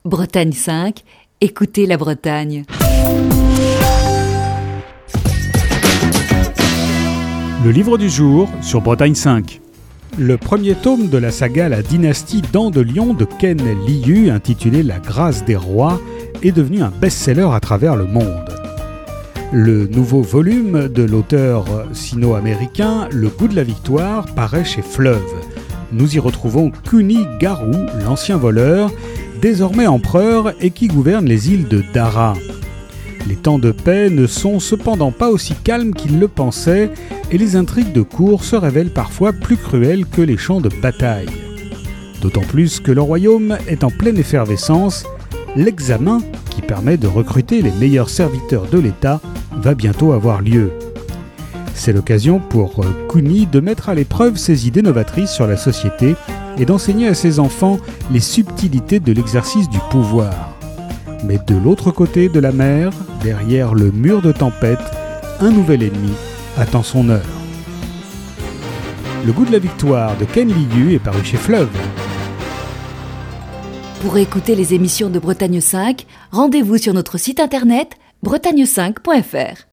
Bretagne 5, écoutez la Bretagne. Le livre du jour sur Bretagne 5. Le premier tome de la saga La dynastie Dents de Lion de Ken Liu, intitulé La grâce des rois, est devenu un best-seller à travers le monde. Le nouveau volume de l'auteur sino-américain Le goût de la victoire paraît chez Fleuve. Nous y retrouvons Kuni Garou, l'ancien voleur, désormais empereur et qui gouverne les îles de Dara. Les temps de paix ne sont cependant pas aussi calmes qu'il le pensait et les intrigues de cour se révèlent parfois plus cruelles que les champs de bataille. D'autant plus que le royaume est en pleine effervescence, l'examen, qui permet de recruter les meilleurs serviteurs de l'État, va bientôt avoir lieu. C'est l'occasion pour Kuni de mettre à l'épreuve ses idées novatrices sur la société et d'enseigner à ses enfants les subtilités de l'exercice du pouvoir. Mais de l'autre côté de la mer, derrière le mur de tempête, un nouvel ennemi attend son heure. Le goût de la victoire de Ken Liu est paru chez Fleuve. Pour écouter les émissions de Bretagne 5, rendez-vous sur notre site internet bretagne5.fr.